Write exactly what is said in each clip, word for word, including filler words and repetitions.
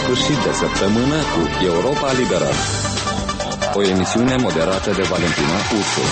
sfârșit de săptămână cu Europa Liberă. O emisiune moderată de Valentina Ursu.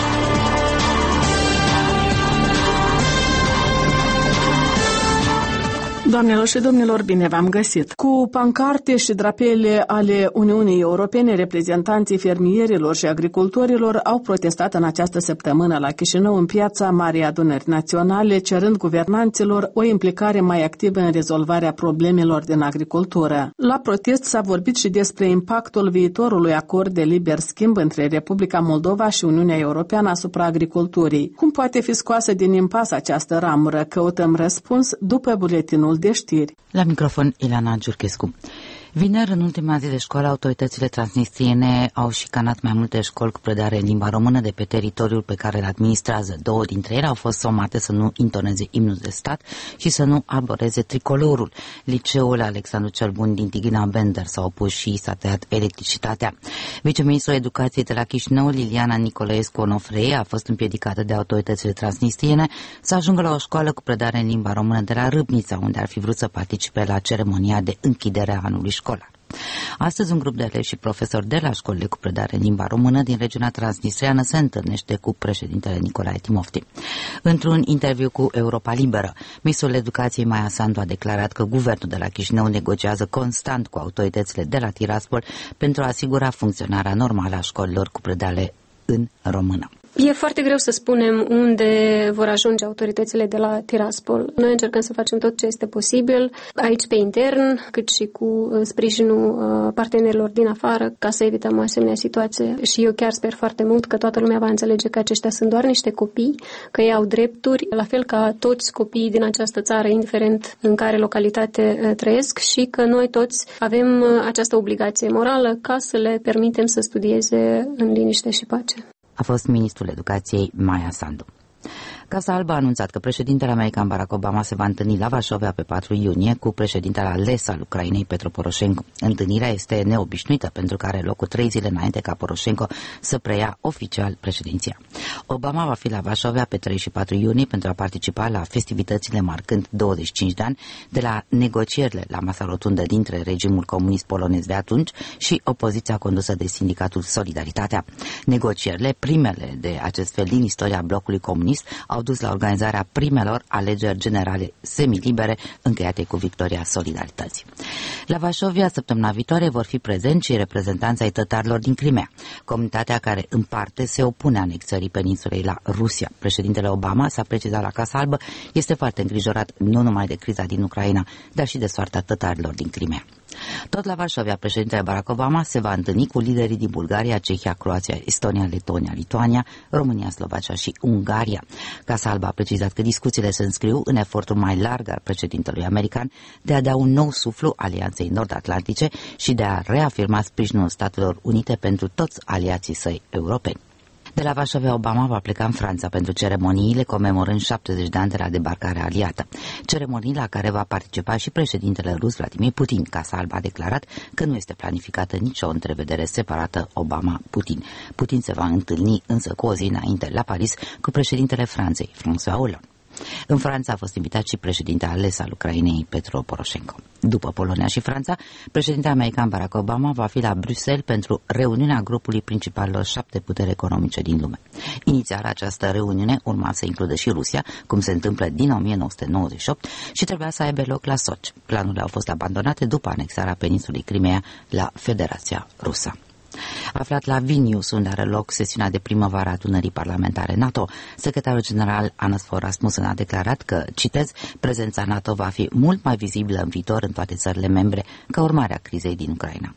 Doamnelor și domnilor, bine v-am găsit! Cu pancarte și drapele ale Uniunii Europene, reprezentanții fermierilor și agricultorilor au protestat în această săptămână la Chișinău în piața Marii Adunări Naționale, cerând guvernanților o implicare mai activă în rezolvarea problemelor din agricultură. La protest s-a vorbit și despre impactul viitorului acord de liber schimb între Republica Moldova și Uniunea Europeană asupra agriculturii. Cum poate fi scoasă din impas această ramură? Căutăm răspuns după buletinul de știri. La microfon, Ileana Giurchescu. Vineri, în ultima zi de școală, autoritățile transnistriene au șicanat mai multe școli cu predare în limba română de pe teritoriul pe care îl administrează. Două dintre ele au fost somate să nu intoneze imnul de stat și să nu arboreze tricolorul. Liceul Alexandru cel Bun din Tighina Bender s-a opus și s-a tăiat electricitatea. Viceministrul Educației de la Chișinău, Liliana Nicolaescu Onofrei, a fost împiedicată de autoritățile transnistriene să ajungă la o școală cu predare în limba română de la Râbnița, unde ar fi vrut să participe la ceremonia de închidere a anului școlar. Astăzi, un grup de elevi și profesori de la școlile cu predare în limba română din regiunea transnistreană se întâlnește cu președintele Nicolae Timofti. Într-un interviu cu Europa Liberă, ministrul Educației Maia Sandu a declarat că guvernul de la Chișinău negociază constant cu autoritățile de la Tiraspol pentru a asigura funcționarea normală a școlilor cu predare în română. E foarte greu să spunem unde vor ajunge autoritățile de la Tiraspol. Noi încercăm să facem tot ce este posibil aici pe intern, cât și cu sprijinul partenerilor din afară, ca să evităm o asemenea situație. Și eu chiar sper foarte mult că toată lumea va înțelege că aceștia sunt doar niște copii, că ei au drepturi, la fel ca toți copiii din această țară, indiferent în care localitate trăiesc, și că noi toți avem această obligație morală ca să le permitem să studieze în liniște și pace. A fost ministrul Educației Maia Sandu. Casa Albă a anunțat că președintele american Barack Obama se va întâlni la Varsovia pe patru iunie cu președintele ales al Ucrainei, Petro Poroșenko. Întâlnirea este neobișnuită pentru că are loc cu trei zile înainte ca Poroșenko să preia oficial președinția. Obama va fi la Varsovia pe trei și patru iunie pentru a participa la festivitățile marcând douăzeci și cinci de ani de la negocierile la masa rotundă dintre regimul comunist polonez de atunci și opoziția condusă de sindicatul Solidaritatea. Negocierile, primele de acest fel din istoria blocului comunist, au dus la organizarea primelor alegeri generale semilibere încheiate cu victoria Solidarității. La Varsovia, săptămâna viitoare, vor fi prezenți și reprezentanți ai tătarilor din Crimea, comunitatea care în parte se opune anexării peninsulei la Rusia. Președintele Obama, s-a precizat la Casa Albă, este foarte îngrijorat nu numai de criza din Ucraina, dar și de soarta tătarilor din Crimea. Tot la Varsovia, președintele Barack Obama se va întâlni cu liderii din Bulgaria, Cehia, Croația, Estonia, Letonia, Lituania, România, Slovacia și Ungaria. Casa Albă a precizat că discuțiile se înscriu în efortul mai larg al președintelui american de a da un nou suflu Alianței Nord-Atlantice și de a reafirma sprijinul Statelor Unite pentru toți aliații săi europeni. De la Varsovia, Obama va pleca în Franța pentru ceremoniile comemorând șaptezeci de ani de la debarcarea aliată. Ceremonii la care va participa și președintele rus Vladimir Putin. Casa Albă a declarat că nu este planificată nicio întrevedere separată Obama-Putin. Putin se va întâlni însă cu o zi înainte la Paris cu președintele Franței, François Hollande. În Franța a fost invitat și președintele ales al Ucrainei, Petro Poroșenko. După Polonia și Franța, președintele american Barack Obama va fi la Bruxelles pentru reuniunea grupului principalelor șapte puteri economice din lume. Inițial, această reuniune urma să includă și Rusia, cum se întâmplă din o mie nouă sute nouăzeci și opt, și trebuia să aibă loc la Sochi. Planurile au fost abandonate după anexarea peninsulei Crimea la Federația Rusă. Aflat la Vilnius, unde are loc sesiunea de primăvară a adunării parlamentare NATO, secretarul general Hannes Fogh Rasmussen a declarat că, citez, prezența NATO va fi mult mai vizibilă în viitor în toate țările membre ca urmare a crizei din Ucraina.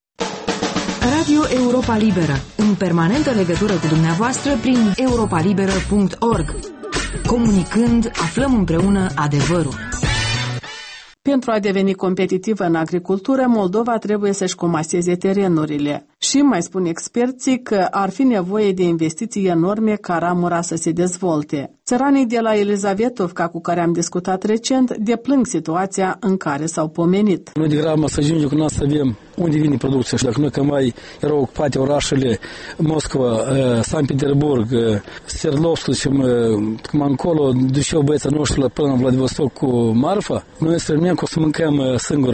Radio Europa Liberă, în permanentă legătură cu dumneavoastră prin europa liberă punct org. Comunicând, aflăm împreună adevărul. Pentru a deveni competitivă în agricultură, Moldova trebuie să-și comaseze terenurile. Și mai spun experții că ar fi nevoie de investiții enorme ca ramura să se dezvolte. Țăranii de la Elizavetovca, cu care am discutat recent, deplâng situația în care s-au pomenit. Noi de grabă să ajungem cu noi să avem unde vine producția. Și dacă noi că mai erau ocupate orașele Moscova, Sankt Petersburg, Sverdlovsk și cum încolo duceau băieța noștri până la Vladivostok cu marfa, noi să rămânem că o să mâncăm singură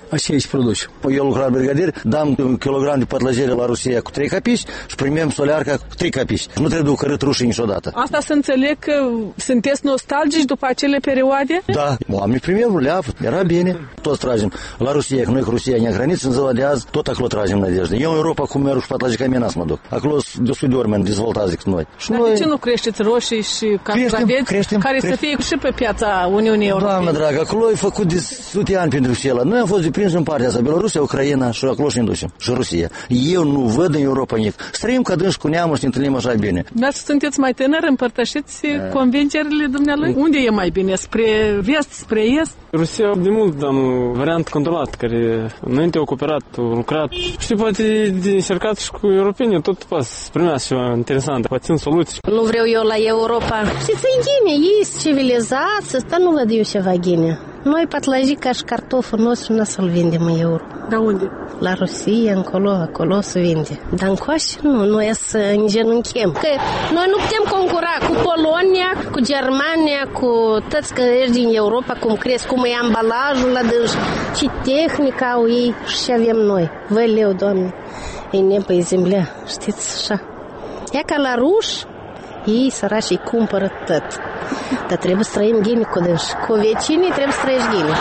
aceiași produși. Eu lucram brigadier, dam un kilogram de pătlăjere la Rusia cu trei capici și primim solearca cu trei capici. Nu trebuie cărât rușii niciodată. Asta să înțeleg că sunteți nostalgici după acele perioade? Da, oamenii primeau leaf, era bine. Toți tragem la Rusia, că noi cu Rusia ne-a hrăniți în ziua de azi, tot acolo tragem nădejde. Eu în Europa cum merg cu pătlăjica mea n-am mă duc. Acolo de sută de ori mai dezvoltați decât noi. Și Dar noi... de ce nu creșteți roșii și castraveți care creștem. Să fie și pe piața Uniunii Europene? Doamne dragă, acolo e făcut de sute ani pentru Rusia. Noi am fost deprinși în partea asta, Belorusia, Ucraina și acolo și inducem. Și Rusia. Eu nu văd în Europa nic. Străim ca dânși cu neamul și ne întâlnim așa bine. Dar sunteți mai tânăr, împărtășiți da. convingerile dumnealui? Unde e mai bine? Spre vest, spre est? Rusia de mult dă un variant controlat, care înainte a cooperat, a lucrat. Și poate de încercat și cu europenii, tot poate să primească ceva interesant, poate țin soluții. Nu vreau eu la Europa. Știți, în Ghine, ei sunt civilizați, asta nu văd eu ceva Ghine. Noi patlajica și cartoful nostru nu să-l vindem în euro. Da unde? La Rusia, încolo, acolo se vinde. Dar încoace nu, noi să îngenunchem. Că noi nu putem concura cu Polonia, cu Germania, cu toți că ești din Europa, cum crezi, cum e ambalajul la dânși. Și tehnica au ei și ce avem noi. Văleu, Doamne, e nebă, e zemlea, știți așa. Ea ca la ruși, ei sărași îi cumpără tot. Dar trebuie să trăim Ghine cu dânși. Cu vecinii trebuie să trăiești Ghine.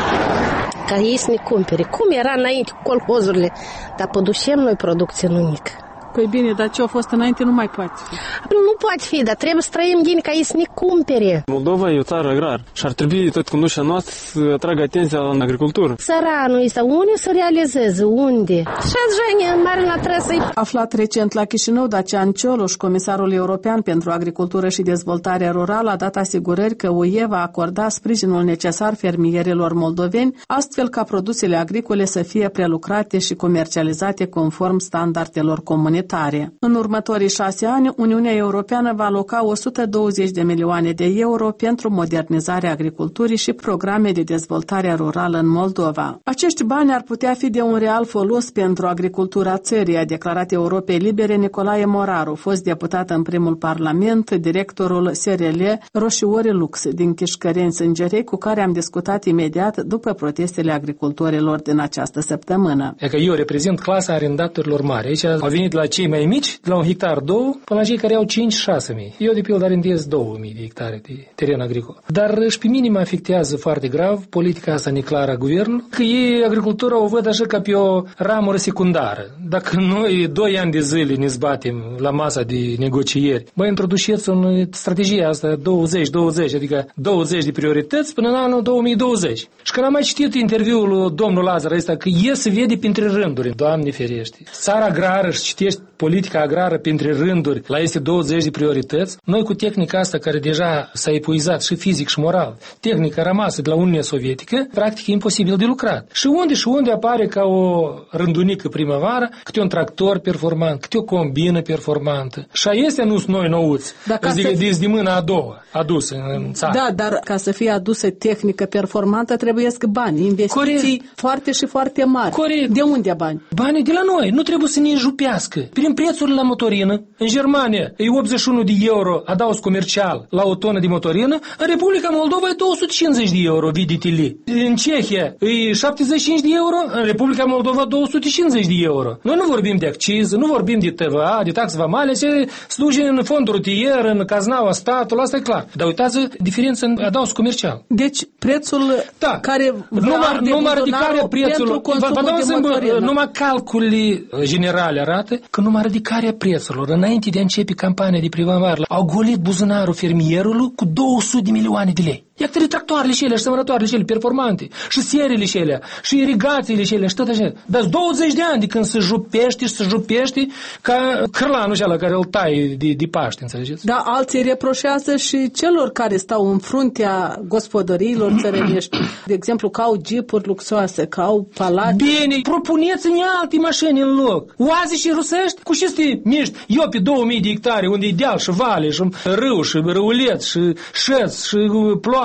Ca ei să ne cumpere. Cum era înainte cu colhozurile? Dar producem noi producție în unică. Păi bine, dar ce a fost înainte nu mai poate fi. Nu poate fi, dar trebuie să trăim Ghine ca ei să ne cumpere. Moldova e o țară agrar și ar trebui tot conducerea noastră să atragă atenția în agricultură. Țăranul ăsta, unde să realizeze? Unde? Și așa, Marina, trebuie să-i... Aflat recent la Chișinău, Dacian Cioloș, comisarul european pentru agricultură și dezvoltare rurală, a dat asigurări că U E va acorda sprijinul necesar fermierilor moldoveni, astfel ca produsele agricole să fie prelucrate și comercializate conform standardelor comunitare. În următorii șase ani, Uniunea Europeană va aloca o sută douăzeci de milioane de euro pentru modernizarea agriculturii și programe de dezvoltare rurală în Moldova. Acești bani ar putea fi de un real folos pentru agricultura țării, a declarat Europei Libere Nicolae Moraru, fost deputat în primul parlament, directorul S R L Roșiori Lux din Chișcăreni-Sângerei, cu care am discutat imediat după protestele agricultorilor din această săptămână. E că eu reprezint clasa arendatorilor mari. Aici au venit la cei mai mici, de la un hectar două, până la cei care au cinci șase mii. Eu, de pildă, arendez două mii de hectare de teren agricol. Dar și pe mine mă afectează foarte grav politica asta neclară a guvernului, că ei agricultura o văd așa ca pe o ramură secundară. Dacă noi doi ani de zile ne zbatem la masa de negocieri, bă, introduceți în strategia asta douăzeci douăzeci, adică douăzeci de priorități până în anul două mii douăzeci. Și când am mai citit interviul lui domnul Lazar ăsta, că e să vede printre rânduri, Doamne ferește, țara agrară și citești politica agrară printre rânduri, la este douăzeci de priorități, noi cu tehnica asta care deja s-a epuizat și fizic și moral, tehnica rămasă de la Uniunea Sovietică, practic e imposibil de lucrat. Și unde și unde apare ca o rândunică primăvară, câte un tractor performant, câte o combină performantă. Și este nu noi nouți, adică să... de mâna a doua adusă în țară. Da, dar ca să fie adusă tehnică performantă trebuie să bani, investiții Corect. foarte și foarte mari. Corect. De unde bani? Banii de la noi, nu trebuie să ne înjupească. Prin prețurile la motorină, în Germania e optzeci și unu de euro adaos comercial la o tonă de motorină, în Republica Moldova e două sute cincizeci de euro, vidite-li. În Cehia e șaptezeci și cinci de euro, în Republica Moldova două sute cincizeci de euro. Noi nu vorbim de acciză, nu vorbim de T V A, de taxe vamale, ce sluji în fond rutier, în caznaua statului, asta e clar. Dar uitați diferența în adaos comercial. Deci prețul da. care numai, numai ridicarea prețului, vă, numai calculele generale arată că numai ridicarea prețurilor înainte de a începe campania de primăvară au golit buzunarul fermierului cu două sute de milioane de lei. Iată tractoarele și ele, și semănătoarele și ele performante, și serele și ele, și irigațiile și ele, și tot așa. Dar douăzeci de ani de când se jupește și se jupește ca cârlanul ăla care îl tai de, de Paște, înțelegeți? Da, alții reproșează și celor care stau în fruntea gospodăriilor țărănești, de exemplu, că au jeepuri luxoase, că au palate. Bine, propuneți-ne alte mașini în loc. Oaze și rusești, cu ce să miști? Eu pe două mii de hectare, unde e deal și vale, și râu, și râuleț, și șăț, și ploaie,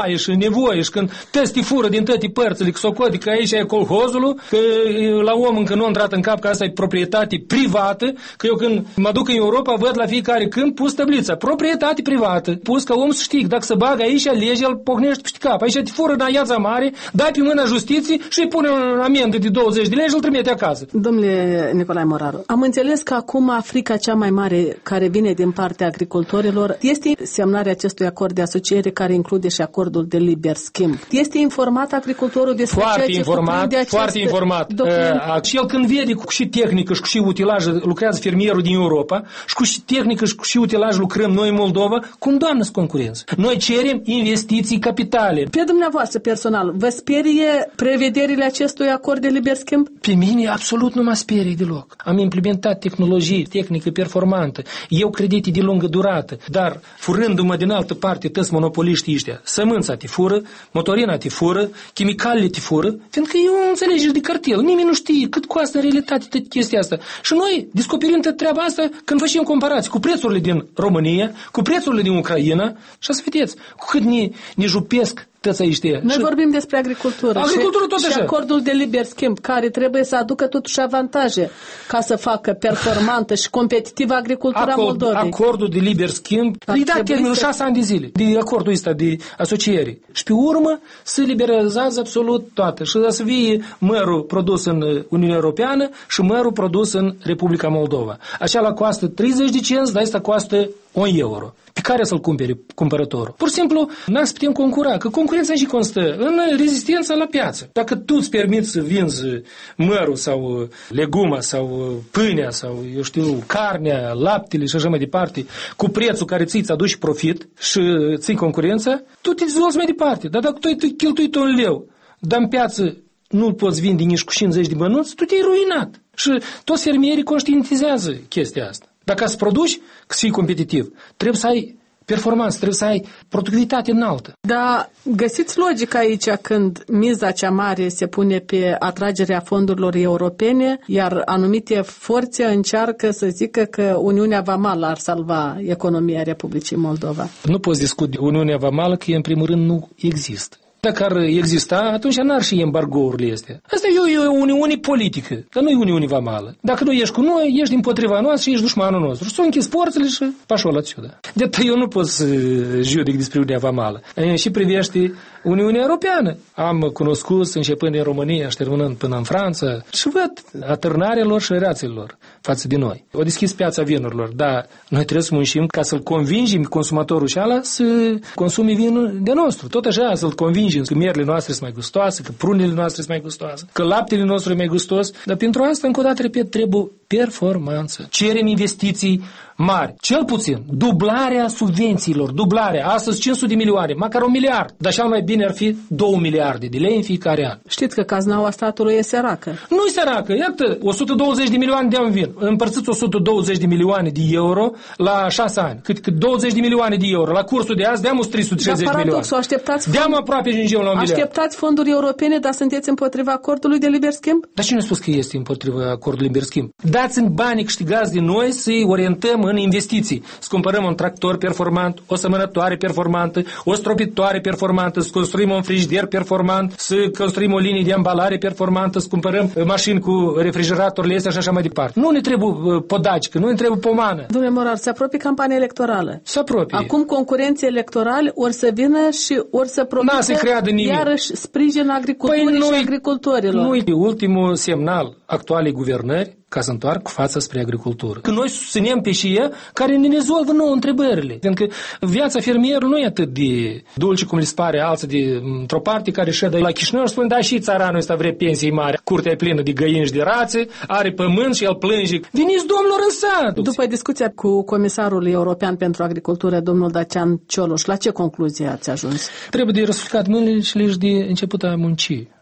foaie și nevoie și când tăsti fură din toate părțile, că socoti că aici e colhozul, că la om încă nu a intrat în cap că asta e proprietate privată, că eu când mă duc în Europa văd la fiecare câmp pus tablița, proprietate privată, pus ca om să știi, dacă se bagă aici, legea îl pocnește peste cap. Aici te fură în Iața Mare, dai pe mâna justiției și îi pune un amendă de douăzeci de lei și îl trimite acasă. Domnule Nicolae Moraru, am înțeles că acum Africa cea mai mare care vine din partea agricultorilor este semnarea acestui acord de asociere care include și acordul de liber schimb. Este informat agricultorul despre foarte ceea ce informat, cuprinde acest foarte informat. Uh, și el când vede cu și tehnică și cu și utilaj lucrează fermierul din Europa și cu și tehnică și cu și utilaj lucrăm noi în Moldova, cum doamnă să concurență. Noi cerem investiții capitale. Pe dumneavoastră personal, vă sperie prevederile acestui acord de liber schimb? Pe mine absolut nu mă sperie deloc. Am implementat tehnologie, tehnică performantă, eu credite de lungă durată, dar furându-mă din altă parte toți monopoliștii ăștia, sămânța te fură, motorina te fură, chimicalele te fură, fiindcă e o înțelegere de cartel. Nimeni nu știe cât costă în realitate toată chestia asta. Și noi descoperim tot treaba asta când facem comparații cu prețurile din România, cu prețurile din Ucraina și să vedeți cu cât ne, ne jupesc toți aici. Noi și vorbim despre agricultură, agricultură și, tot și acordul de liber schimb, care trebuie să aducă totuși avantaje ca să facă performantă și competitivă agricultura Acord, Moldovei. Acordul de liber schimb, îi da termenul să... șase ani de zile de acordul ăsta de asociere. Și pe urmă se liberalizează absolut toate. Și să fie mărul produs în Uniunea Europeană și mărul produs în Republica Moldova. Acela costă treizeci de cenți, dar ăsta costă un euro. Pe care să-l cumpere cumpărătorul? Pur și simplu, n-am să putem concura, că concurența și constă în rezistența la piață. Dacă tu îți permiți să vinzi mărul sau leguma sau pâinea sau, eu știu, carnea, laptele și așa mai departe, cu prețul care ți-ți aduci profit și ții concurența, tu te dezvolți mai departe. Dar dacă tu ai cheltuit un leu, dar în piață nu poți vinde nici cu cincizeci de bănuți, tu te-ai ruinat. Și toți fermierii conștientizează chestia asta. Dacă să produci, să fii competitiv, trebuie să ai performanță, trebuie să ai productivitate înaltă. Dar găsiți logica aici când miza cea mare se pune pe atragerea fondurilor europene, iar anumite forțe încearcă să zică că Uniunea Vamală ar salva economia Republicii Moldova. Nu poți discuta Uniunea Vamală că în primul rând nu există. Dacă ar exista, atunci n-ar și embargourile astea. Asta e o, e o uniune politică, dar nu e uniune vamală. Dacă nu ești cu noi, ești împotriva noastră și ești dușmanul nostru. Și s-o închis porțile și pașo la țiudă. De atât eu nu pot să judec despre Uniunea Vamală. Și privește Uniunea Europeană. Am cunoscut, începând din România și terminând până în Franța, și văd atârnarea lor și reațiile lor față de noi. O deschis piața vinurilor, dar noi trebuie să muncim ca să-l convingem consumatorul și ala să consume vinul de nostru. Tot așa, să-l convingem că mierile noastre sunt mai gustoase, că prunele noastre sunt mai gustoase, că laptele nostru e mai gustos. Dar pentru asta, încă o dată, repet, trebuie performanță. Cerem investiții mari. Cel puțin, dublarea subvențiilor, dublarea. Astăzi cinci sute de milioane, măcar un miliard. Dar cel mai bine ar fi două miliarde de lei în fiecare an. Știți că caznaua statului e săracă. Nu e săracă. Iată, o sută douăzeci de milioane de ani vin. Împărțiți o sută douăzeci de milioane de euro la șase ani. Cât, cât douăzeci de milioane de euro. La cursul de azi, deam trei sute șaizeci de milioane. Așteptați deam aproape ajungem la un miliard. Așteptați fonduri europene, dar sunteți împotriva acordului de liber schimb? Dar cine a spus că este împotriva acordului de liber schimb? Dați-mi banii câștigați de noi să-i orientăm în investiții. Să cumpărăm un tractor performant, o sămănătoare performantă, o stropitoare performantă, să construim un frigider performant, să construim o linie de ambalare performantă, să cumpărăm mașini cu refrigeratorile astea și așa mai departe. Nu ne trebuie podacică, nu ne trebuie pomană. Domnule Morar, se apropie campania electorală. Se apropie. Acum concurenții electorali ori să vină și ori să promită iarăși sprijin agriculturii păi și agricultorilor. Nu e ultimul semnal actualei guvernări ca să întoarcă cu fața spre agricultură. Că noi susținem pe și ei care ne rezolvă nouă întrebările. Pentru că viața fermierului nu e atât de dulce cum le pare alții de într-o parte care ședă la Chișinău și spune, da, și țaranul ăsta vrea pensii mari. Curtea e plină de găini și de rațe, are pământ și el plânge. Veniți, domnilor, în sat! După discuția cu comisarul european pentru agricultură, domnul Dacian Cioloș, la ce concluzie ați ajuns? Trebuie de răsfăcat mâinile și le de început a munci.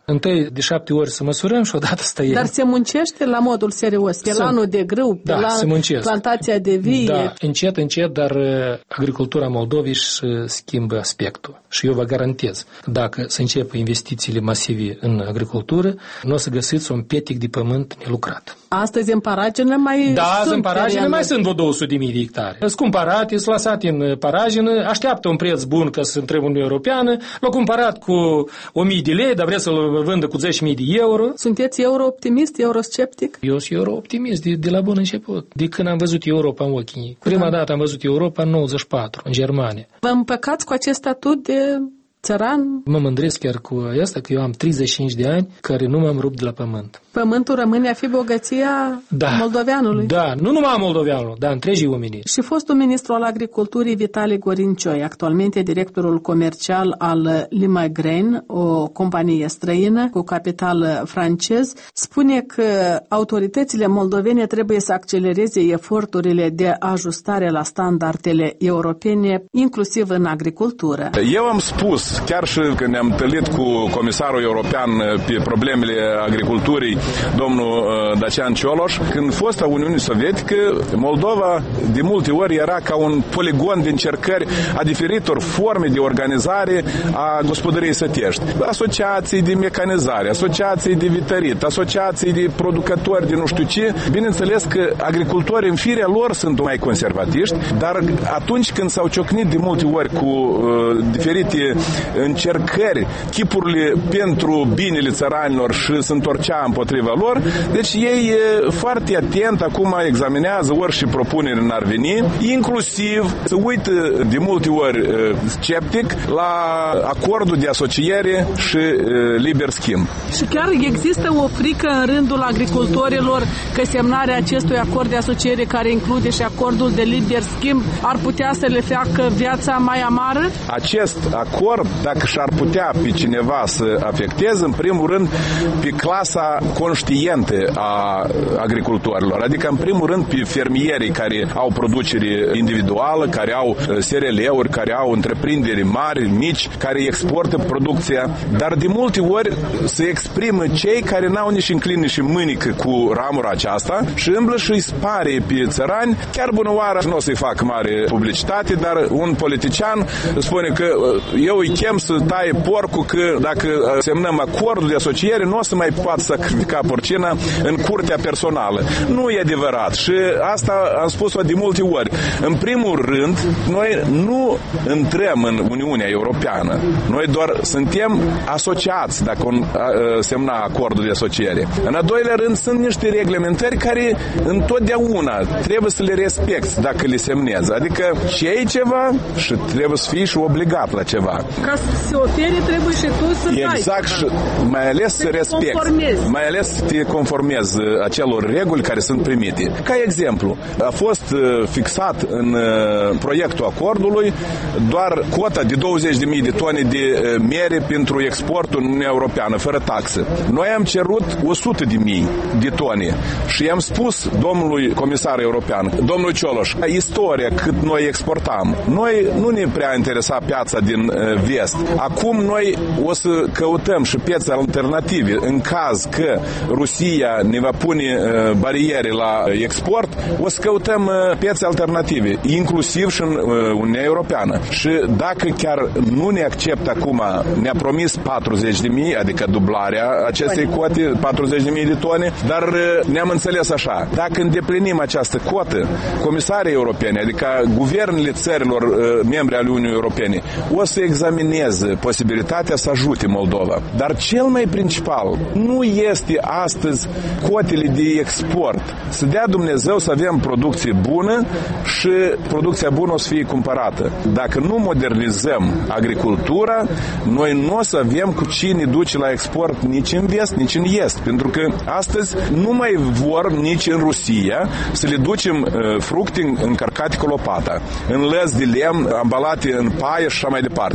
Întâi de șapte ori să măsurăm și odată să tăiem. Dar se muncește la modul serios, pe lanul de grâu, pe da, la plantația de vie. Da, încet, încet, dar agricultura Moldovei își schimbă aspectul. Și eu vă garantez, dacă să începe investițiile masive în agricultură, nu o să găsiți un petic de pământ nelucrat. Astăzi în paragină mai da, sunt în paragină mai sunt vreo două sute de mii de hectare. Sunt cumpărate, sunt lăsate în paragină, așteaptă un preț bun ca să întreb Uniunea Europeană, l-au cumpărat cu o mie de lei, dar vrea să-l vândă cu zece mii de euro. Sunteți euro-optimist, eurosceptic? Eu sunt euro-optimist de, de la bun început. De când am văzut Europa în ochii. Prima dată am văzut Europa în nouăzeci și patru, în Germania. Vă împăcați cu acest statut de țăran? Mă mândresc chiar cu asta, că eu am treizeci și cinci de ani care nu m-am rupt de la pământ. Pământul rămâne a fi bogăția da. moldoveanului? Da, nu numai a moldoveanului, dar întregii oamenii. Și fostul ministru al agriculturii Vitali Gorincioi, actualmente directorul comercial al Limay Grain, o companie străină cu capital francez, spune că autoritățile moldovene trebuie să accelereze eforturile de ajustare la standardele europene, inclusiv în agricultură. Eu am spus, chiar și când ne-am întâlnit cu comisarul european pe problemele agriculturii, domnul Dacian Cioloș, când fosta Uniunii Sovietică, Moldova de multe ori era ca un poligon de încercări a diferitor forme de organizare a gospodăriei sătești. Asociații de mecanizare, asociații de vitărit, asociații de producători de nu știu ce. Bineînțeles că agricultorii în firea lor sunt mai conservatiști, dar atunci când s-au ciocnit de multe ori cu uh, diferite încercări, chipurile pentru binele țăranilor și se întorcea împotriva lor, deci ei foarte atent acum examinează orice propunere n-ar veni, inclusiv se uită de multe ori sceptic la acordul de asociere și liber schimb. Și chiar există o frică în rândul agricultorilor că semnarea acestui acord de asociere, care include și acordul de liber schimb, ar putea să le facă viața mai amară? Acest acord, dacă și-ar putea pe cineva să afecteze, în primul rând pe clasa conștientă a agricultorilor, adică în primul rând pe fermierii care au producere individuală, care au S R L-uri, care au întreprinderi mari, mici, care exportă producția, dar de multe ori se exprimă cei care n-au nici în clin, nici în mânică cu ramura aceasta și îmblă și îi spare pe țărani, chiar bună oară, nu o să-i fac mare publicitate, dar un politician spune că eu îi chem să taie porcul, că dacă semnăm acordul de asociere, nu o să mai poată sacrifica porcina în curtea personală. Nu e adevărat și asta am spus-o de multe ori. În primul rând, noi nu intrăm în Uniunea Europeană. Noi doar suntem asociați dacă on, a, semna acordul de asociere. În al doilea rând, sunt niște reglementări care întotdeauna trebuie să le respecti dacă le semnezi. Adică și ai ceva și trebuie să fii și obligat la ceva. Ca să se ofere, trebuie și tu să dai. Exact, și mai ales să respecti. Mai ales să te conformezi acelor reguli care sunt primite. Ca exemplu, a fost fixat în proiectul acordului doar cota de douăzeci de mii de tone de miere pentru exportul în Uniunea Europeană, fără taxă. Noi am cerut o sută de mii de tone și i-am spus domnului comisar european, domnul Cioloș, istoria cât noi exportam. Noi nu ne prea interesa piața din vest. Acum noi o să căutăm și piețe alternative. În caz că Rusia ne va pune bariere la export, o să căutăm piețe alternative, inclusiv și în Uniunea Europeană. Și dacă chiar nu ne acceptă acum, ne-a promis patruzeci de mii, adică dublarea acestei cote, patruzeci de mii de tone, dar ne-am înțeles așa. Dacă îndeplinim această cotă, comisarii europeni, adică guvernele țărilor membre ale Uniunii Europene, o să examineze posibilitatea să ajute Moldova. Dar cel mai principal nu este astăzi cotele de export. Să dea Dumnezeu să avem producție bună și producția bună o să fie cumpărată. Dacă nu modernizăm agricultura, noi nu o să avem cu cine duce la export nici în vest, nici în est. Pentru că astăzi nu mai vor nici în Rusia să le ducem uh, fructe încărcate cu lopata, în lăzi de lemn, ambalate în paie și așa mai departe.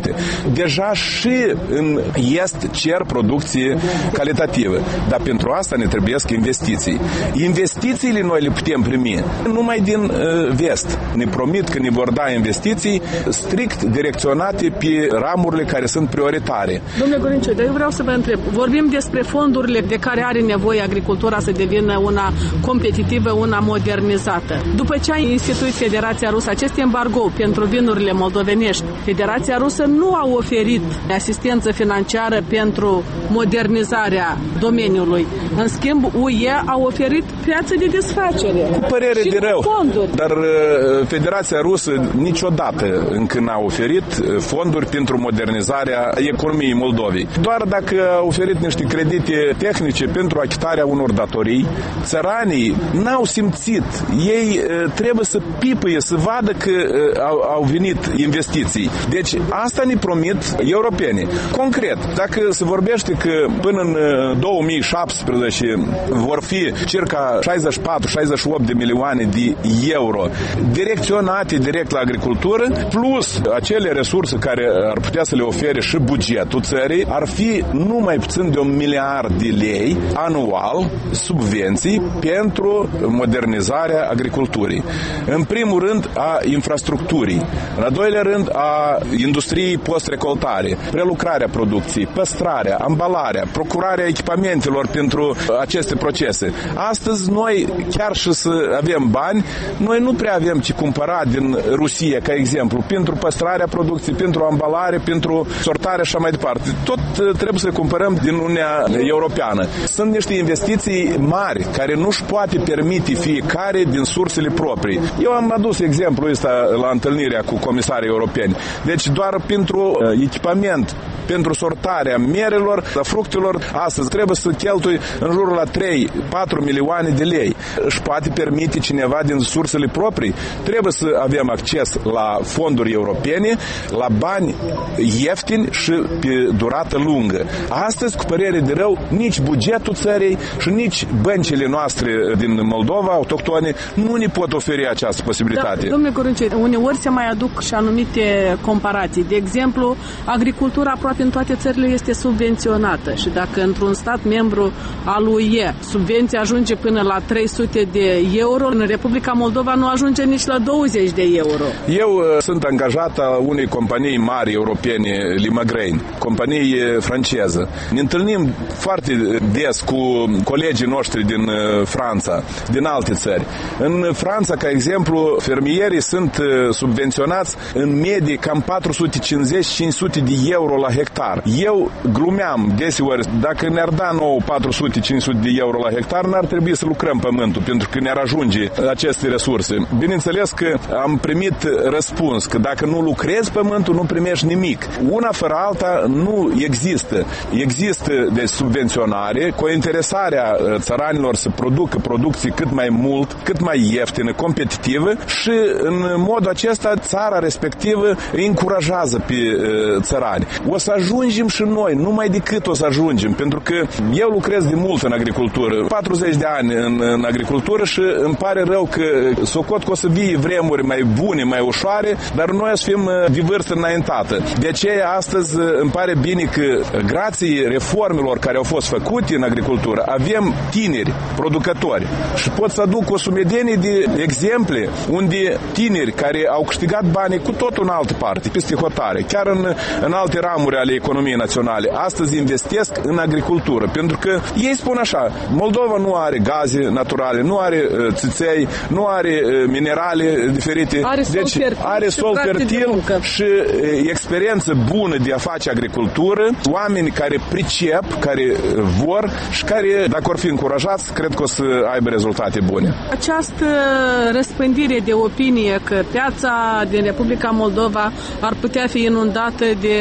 Deja și în est cer producție calitativă, dar pentru asta ne trebuie investiții. Investițiile noi le putem primi numai din uh, vest. Ne promit că ne vor da investiții strict direcționate pe ramurile care sunt prioritare. Domnule Gorinciu, dar eu vreau să vă întreb. Vorbim despre fondurile de care are nevoie agricultura să devină una competitivă, una modernizată. După ce a instituit Federația Rusă acest embargo pentru vinurile moldovenești, Federația Rusă nu a oferit asistență financiară pentru modernizarea domeniului. În schimb, U E a oferit piață de desfacere. Cu părere și de rău. Fonduri. Dar Federația Rusă niciodată încă n-a oferit fonduri pentru modernizarea economiei Moldovei. Doar dacă a oferit niște credite tehnice pentru achitarea unor datorii, țăranii n-au simțit. Ei trebuie să pipăie, să vadă că au, au venit investiții. Deci asta ne promit europenii. Concret, dacă se vorbește că până în două mii șaptesprezece vor fi circa șaizeci și patru șaizeci și opt de milioane de euro direcționate direct la agricultură, plus acele resurse care ar putea să le ofere și bugetul țării, ar fi nu mai puțin de un miliard de lei anual subvenții pentru modernizarea agriculturii. În primul rând a infrastructurii, în al doilea rând a industriei post-recoltare, prelucrarea producției, păstrarea, ambalarea, procurarea echipamentelor pentru aceste procese. Astăzi noi, chiar și să avem bani, noi nu prea avem ce cumpăra din Rusia, ca exemplu, pentru păstrarea producției, pentru ambalare, pentru sortare și așa mai departe. Tot trebuie să cumpărăm din Uniunea Europeană. Sunt niște investiții mari care nu-și poate permite fiecare din sursele proprii. Eu am adus exemplul ăsta la întâlnirea cu comisarii europeni. Deci doar pentru echipament, pentru sortarea merelor, a fructelor, astăzi trebuie să cheltui în jurul la trei patru milioane de lei. Își poate permite cineva din sursele proprii? Trebuie să avem acces la fonduri europene, la bani ieftini și pe durată lungă. Astăzi, cu părere de rău, nici bugetul țării și nici băncile noastre din Moldova, autohtone, nu ne pot oferi această posibilitate. Da, domnule Gorinciu, uneori se mai aduc și anumite comparații. De exemplu, agricultura aproape în toate țările este subvenționată și dacă într-un stat membru al U E subvenția ajunge până la trei sute de euro, în Republica Moldova nu ajunge nici la douăzeci de euro. Eu uh, sunt angajat a unei companii mari europene, Limagrain, companie franceză. Ne întâlnim foarte des cu colegii noștri din uh, Franța, din alte țări. În Franța, ca exemplu, fermierii sunt uh, subvenționați în medie cam patru sute cincizeci - cinci sute de euro la hectar. Eu glumeam deseori, dacă ne-ar da nouă patru sute - cinci sute de euro la hectar, n-ar trebui să lucrăm pământul, pentru că ne-ar ajunge aceste resurse. Bineînțeles că am primit răspuns că dacă nu lucrezi pământul, nu primești nimic. Una fără alta nu există. Există de subvenționare, cu interesarea țăranilor să producă producții cât mai mult, cât mai ieftină, competitivă și în modul acesta țara respectivă îi încurajează pe țărani. O să ajungem și noi, numai decât o să ajungem, pentru că eu lucrez de mult în agricultură, patruzeci de ani în, în agricultură și îmi pare rău că socot că o să vie vremuri mai bune, mai ușoare, dar noi o să fim de vârstă înaintată. De aceea astăzi îmi pare bine că grație reformelor care au fost făcute în agricultură, avem tineri producători și pot să aduc o sumedenie de exemple unde tineri care au câștigat bani cu totul în altă parte, peste hotare, chiar în, în alte ramuri ale economiei naționale, astăzi investesc în agricultură, pentru că ei spun așa, Moldova nu are gaze naturale, nu are uh, țiței, nu are uh, minerale diferite, are deci sol fertil, are sol fertil și uh, experiență bună de a face agricultură, oameni care pricep, care vor și care, dacă or fi încurajați, cred că o să aibă rezultate bune. Această răspândire de opinie că piața din Republica Moldova ar putea fi inundată de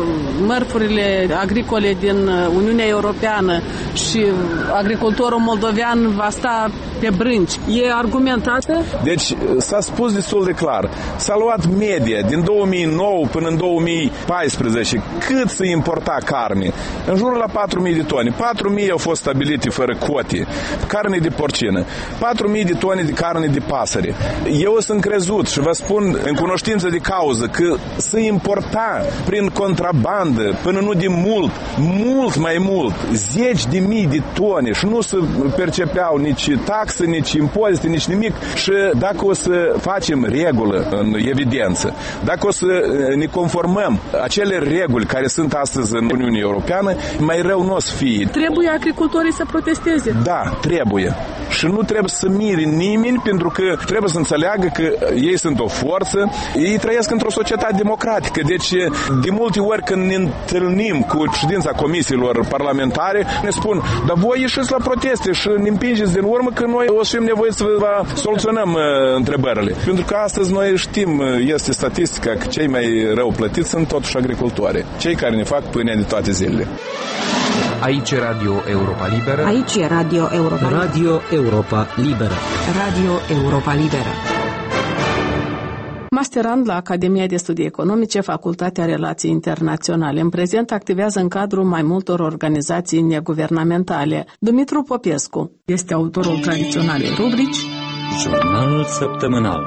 mărfurile agricole din Uniunea Europeană și agricultorul moldovean va sta pe brânci, e argumentată? Deci s-a spus destul de clar. S-a luat media din două mii nouă până în două mii paisprezece cât se importa carne. În jurul la patru mii de tone. patru mii au fost stabilite fără cote. Carne de porcină. patru mii de tone de carne de pasăre. Eu sunt crezut și vă spun în cunoștință de cauză că se importa prin contrabandă până nu de mult, mult mai mult, zeci de mii de tone și nu se percepeau nici taxe, nici impozite, nici nimic. Și dacă o să facem regulă în evidență, dacă o să ne conformăm acele reguli care sunt astăzi în Uniunea Europeană, mai rău nu o să fie. Trebuie agricultorii să protesteze. Da, trebuie. Și nu trebuie să miri nimeni, pentru că trebuie să înțeleagă că ei sunt o forță, ei trăiesc într-o societate democratică. Deci, de multe ori când ne întâlnim cu ședința comisiilor parlamentare, ne spun, dar voi ieșiți la proteste și ne împingeți din urmă că noi o să fim nevoiți să vă soluționăm uh, întrebările. Pentru că astăzi noi știm, este statistica că cei mai rău plătiți sunt totuși agricultori, cei care ne fac pâinea de toate zilele. Aici e Radio Europa Liberă. Aici e Radio Europa Liberă. Radio Europa Liberă. Radio Europa Liberă. Masterand la Academia de Studii Economice, Facultatea Relații Internaționale. În prezent activează în cadrul mai multor organizații neguvernamentale. Dumitru Popescu este autorul tradiționalei rubrici Jurnalul săptămânal.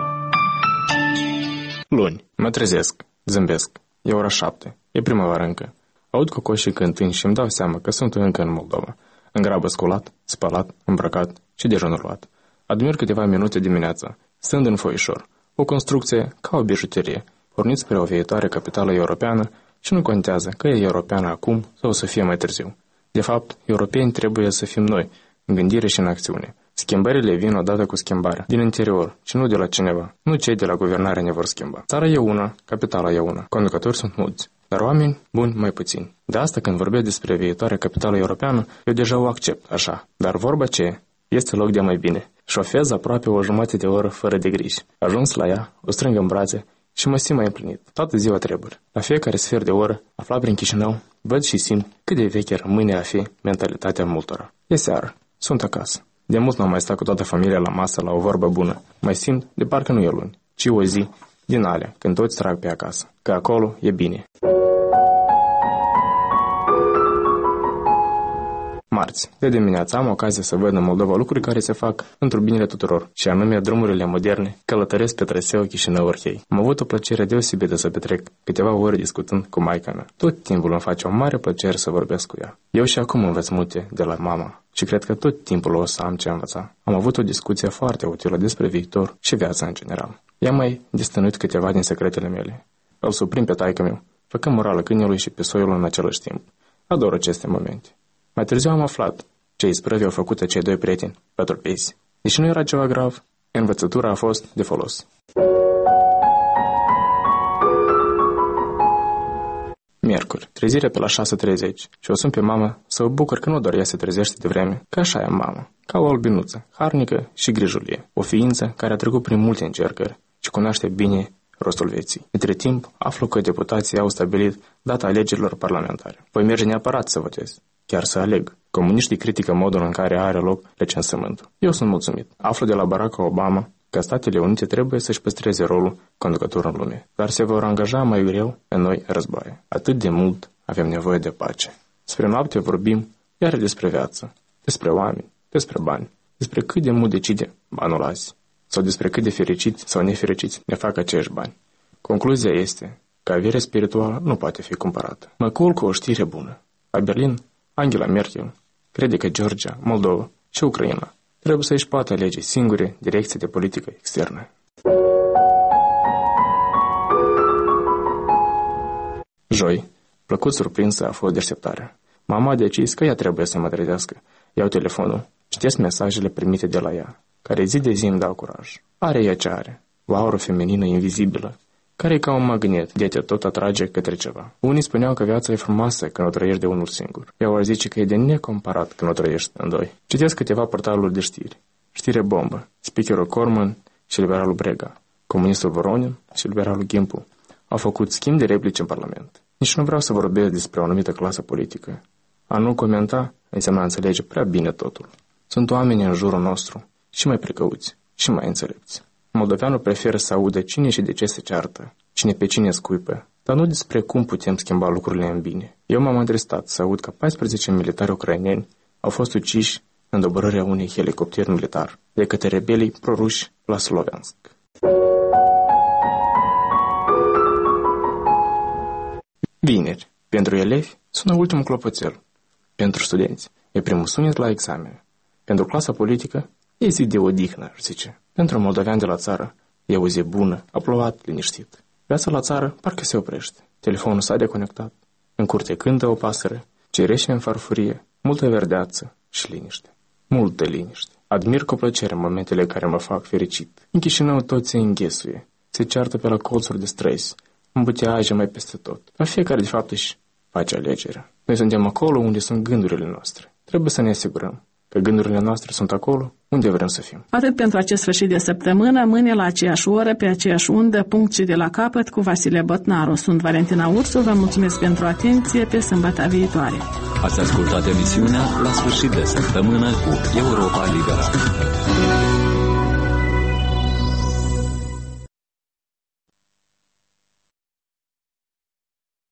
Luni. Mă trezesc. Zâmbesc. E ora șapte. E primăvară încă. Aud cocoșii cântând și îmi dau seama că sunt încă în Moldova. În grabă sculat, spălat, îmbrăcat și dejunul luat. Admir câteva minute dimineața, stând în foișor. O construcție ca o bijuterie, pornit spre o viitoare capitală europeană și nu contează că e europeană acum sau o să fie mai târziu. De fapt, europeni trebuie să fim noi, în gândire și în acțiune. Schimbările vin odată cu schimbarea, din interior și nu de la cineva. Nu cei de la guvernare ne vor schimba. Țara e una, capitala e una, conducători sunt mulți, dar oameni buni mai puțini. De asta când vorbesc despre viitoarea capitală europeană, eu deja o accept, așa. Dar vorba ce este loc de mai bine. Șofez aproape o jumătate de oră fără de griji. Ajuns la ea, o strâng în brațe și mă simt mai împlinit. Toată ziua treburi. La fiecare sfert de oră, aflat prin Chișinău, văd și simt cât de veche rămâne a fi mentalitatea multora. E seară. Sunt acasă. De mult n-am mai stat cu toată familia la masă la o vorbă bună. Mai simt de parcă nu e luni, ci o zi din alea, când toți trag pe acasă. Că acolo e bine. Marți. De dimineață am ocazia să văd în Moldova lucruri care se fac într-un binele tuturor, și anume drumurile moderne călătoresc pe traseul Chișinău-Orhei. Am avut o plăcere deosebită să petrec câteva ore discutând cu maica mea. Tot timpul îmi face o mare plăcere să vorbesc cu ea. Eu și acum învăț multe de la mama și cred că tot timpul o să am ce învăța. Am avut o discuție foarte utilă despre viitor și viața în general. I-am mai destănuit câteva din secretele mele. Îl suprim pe taică meu, făcând morală câinelui și pe soiul în același timp. Ador aceste momente. Mai târziu am aflat ce isprăvi au făcut cei doi prieteni, pătrupiți. Deși nu era ceva grav, învățătura a fost de folos. Miercuri, trezire pe la șase treizeci și o sun pe mama să o bucur că nu doar ea se trezește de vreme, că așa e mama, ca o albinuță, harnică și grijulie, o ființă care a trecut prin multe încercări și cunoaște bine rostul vieții. Între timp, aflu că deputații au stabilit data alegerilor parlamentare. Voi merge neapărat să votez, chiar să aleg. Comuniștii critică modul în care are loc recensământul. Eu sunt mulțumit. Aflu de la Barack Obama că Statele Unite trebuie să-și păstreze rolul conducător în lume, dar se vor angaja mai greu în noi războaie. Atât de mult avem nevoie de pace. Spre noapte vorbim iar despre viață, despre oameni, despre bani, despre cât de mult decide banul azi, sau despre cât de fericiți sau nefericiți ne fac acești bani. Concluzia este că averea spirituală nu poate fi cumpărată. Mă culc cu o știre bună. La Berlin, Angela Merkel crede că Georgia, Moldova și Ucraina trebuie să își poată alege singure direcții de politică externă. Joi, plăcut surprinsă a fost deșteptarea. Mama a decis că ea trebuie să mă trezească. Iau telefonul, citesc mesajele primite de la ea, care zi de zi îmi dau curaj. Are ea ce are, o aură feminină invizibilă, care e ca un magnet de te tot atrage către ceva. Unii spuneau că viața e frumoasă când o trăiești de unul singur. Eu ar zice că e de necomparat când o trăiești în doi. Citesc câteva portaluri de știri. Știre bombă, speakerul Corman și liberalul Brega, comunistul Voronin și liberalul Gimpu au făcut schimb de replici în Parlament. Nici nu vreau să vorbesc despre o anumită clasă politică. A nu comenta înseamnă a înțelege prea bine totul. Sunt oameni în jurul nostru și mai precăuți și mai înțelepți. Moldoveanul preferă să audă cine și de ce se ceartă, cine pe cine scuipă, dar nu despre cum putem schimba lucrurile în bine. Eu m-am întristat să aud că paisprezece militari ucraineni au fost uciși în dobărârea unui helicopter militar de către rebelii proruși la Sloviansk. Vineri, pentru elevi, sună ultimul clopoțel. Pentru studenți, e primul sunet la examene. Pentru clasa politică, e zi de odihnă, ar zice. Pentru un moldovean de la țară, e o zi bună, aplouat, liniștit. Viața la țară parcă se oprește. Telefonul s-a deconectat. În curte cântă o pasăre, cireșe în farfurie, multă verdeață și liniște. Multă liniște. Admir cu plăcere momentele care mă fac fericit. În Chișinău toți se înghesuie, se ceartă pe la colțuri de străzi, îmbuteaje mai peste tot. Dar fiecare de fapt își face alegerea. Noi suntem acolo unde sunt gândurile noastre. Trebuie să ne asigurăm că gândurile noastre sunt acolo unde vrem să fim. Atât pentru acest sfârșit de săptămână, mâine la aceeași oră, pe aceeași undă, punct și de la capăt, cu Vasile Botnaru. Sunt Valentina Ursu, vă mulțumesc pentru atenție, pe sâmbătă viitoare. Ați ascultat emisiunea La sfârșit de săptămână cu Europa Liberă.